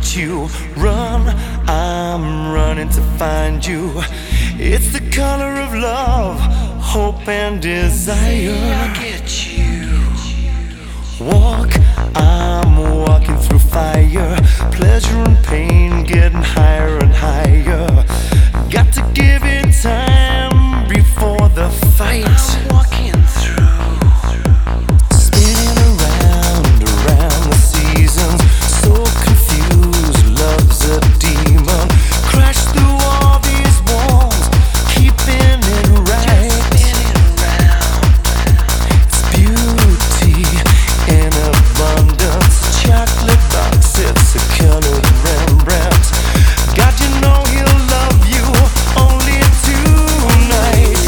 get you. Run, I'm running to find you. It's the color of love, hope and desire. I'll get you. Walk, I'm walking through fire. Pleasure and pain getting higher and higher. Got to give it time before the fight. I'm walking through. Spinning around the seasons. So confused, love's a demon. Crash through all these walls, keeping it right. Spinning around. It's beauty in abundance. Chocolate box, it's a colored Rembrandt. God, you know he'll love you only tonight.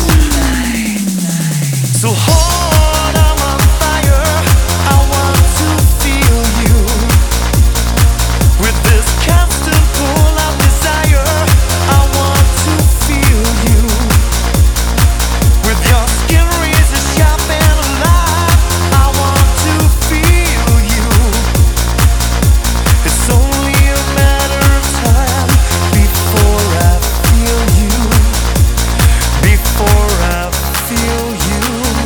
So hold on fire, I want to feel you. With this constant pull of desire, I want to feel you. With your skin razor sharp and alive, I want to feel you. It's only a matter of time before I feel you. Before I feel you.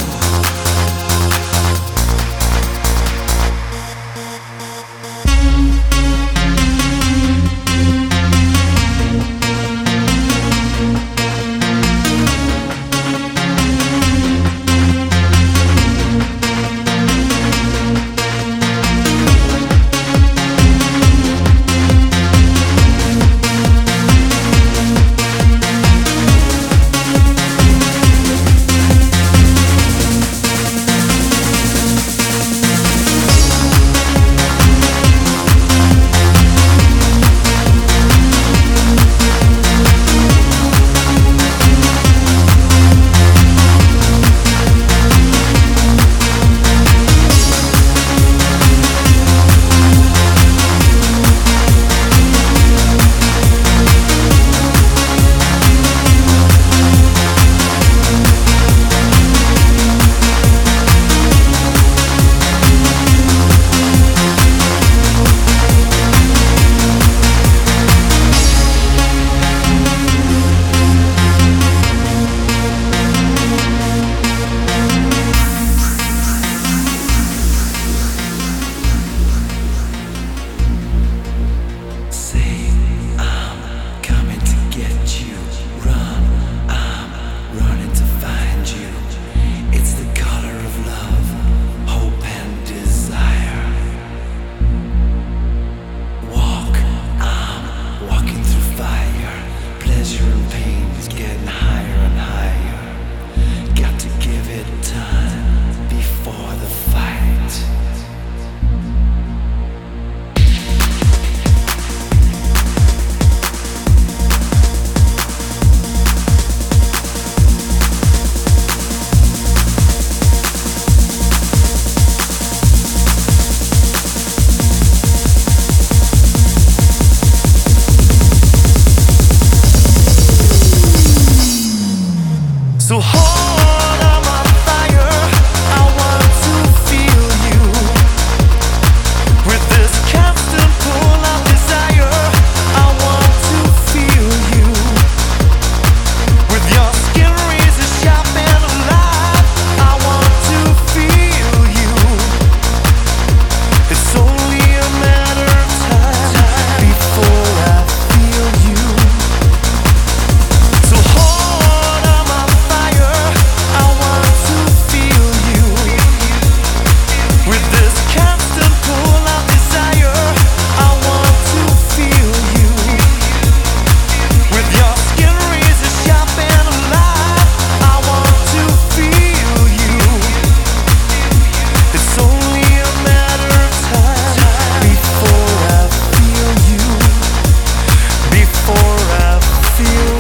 Say, I'm coming to get you. Run, I'm running to find you. It's the color of love, hope and desire. Walk, I'm walking through fire. Pleasure and pain is getting higher and higher. Got to give it time before the fight. So hold on fire, I want to feel you. With this constant pull of desire, I want to feel you. With your skin razor sharp and alive, I want to feel you. It's only a matter of time before I feel you. So hold on fire, I want to feel you. With this constant pull of desire, I want to feel you. With your skin razor sharp and alive, I want to feel you. It's only a matter of time before I feel you. Before I feel